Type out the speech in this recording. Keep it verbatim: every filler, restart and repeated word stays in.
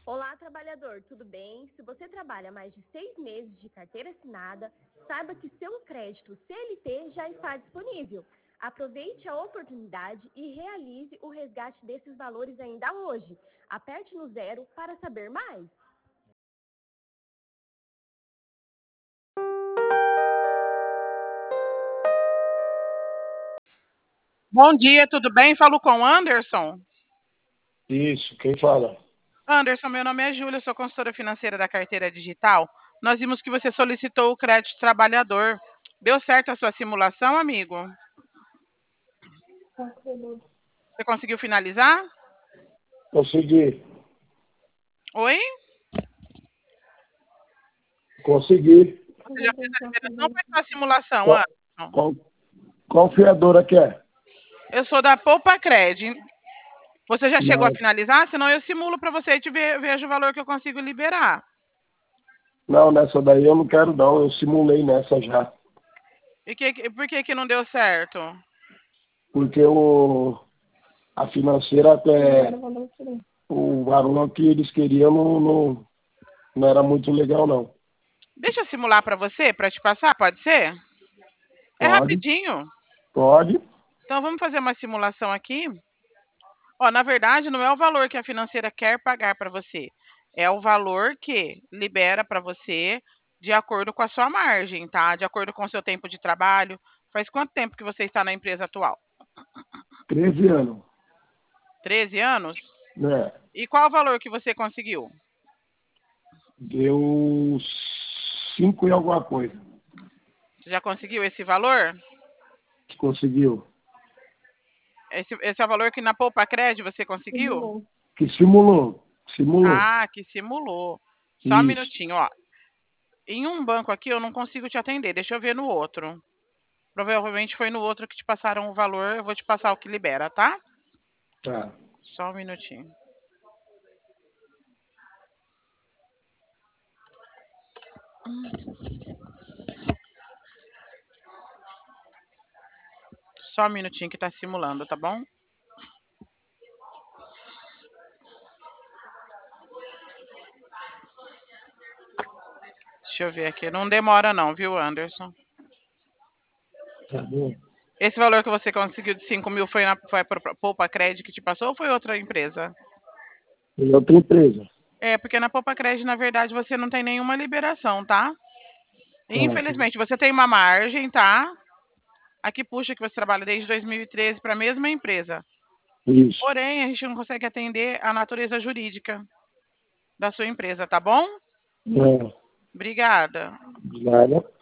Olá, trabalhador, tudo bem? Se você trabalha mais de seis meses de carteira assinada, saiba que seu crédito C L T já está disponível. Aproveite a oportunidade e realize o resgate desses valores ainda hoje. Aperte no zero para saber mais. Bom dia, tudo bem? Falo com o Anderson. Isso, quem fala? Anderson, meu nome é Júlia, sou consultora financeira da Carteira Digital. Nós vimos que você solicitou o crédito trabalhador. Deu certo a sua simulação, amigo? Você conseguiu finalizar? Consegui. Oi? Consegui. Você já fez a liberação ou foi só a simulação, Qual, Anderson? qual, qual fiadora que é? Eu sou da Poupa Cred. Você já chegou Não, a finalizar? Senão eu simulo para você e te ve- vejo o valor que eu consigo liberar. não, nessa daí eu não quero não, eu simulei nessa já. E que, que- por que que não deu certo? Porque o, a financeira até o valor que eles queriam não, não, não era muito legal não. Deixa eu simular para você, para te passar, pode ser? É Pode, rapidinho. pode. Então vamos fazer uma simulação aqui. Ó, na verdade, não é o valor que a financeira quer pagar para você. É o valor que libera para você de acordo com a sua margem, tá? De acordo com o seu tempo de trabalho. Faz quanto tempo que você está na empresa atual? treze anos, treze anos? né? E qual o valor que você conseguiu? Deu cinco e alguma coisa. Você já conseguiu esse valor? Conseguiu. Esse, esse é o valor que na Poupa Cred você conseguiu? Que simulou, simulou. Ah, que simulou. Só um Isso. minutinho, ó. Em um banco aqui eu não consigo te atender. Deixa eu ver no outro. Provavelmente foi no outro que te passaram o valor. Eu vou te passar o que libera, tá? Tá. Só um minutinho. Só um minutinho que tá simulando, tá bom? Deixa eu ver aqui. Não demora não, viu, Anderson? Tá bom. Esse valor que você conseguiu de cinco mil foi, na, foi para Poupa Cred que te passou ou foi outra empresa? Em outra empresa. É, porque na Poupa Cred, na verdade, você não tem nenhuma liberação, tá? Infelizmente, você tem uma margem, tá? Aqui puxa que você trabalha desde dois mil e treze para a mesma empresa. Isso. Porém, a gente não consegue atender a natureza jurídica da sua empresa, tá bom? É. Obrigada. De nada.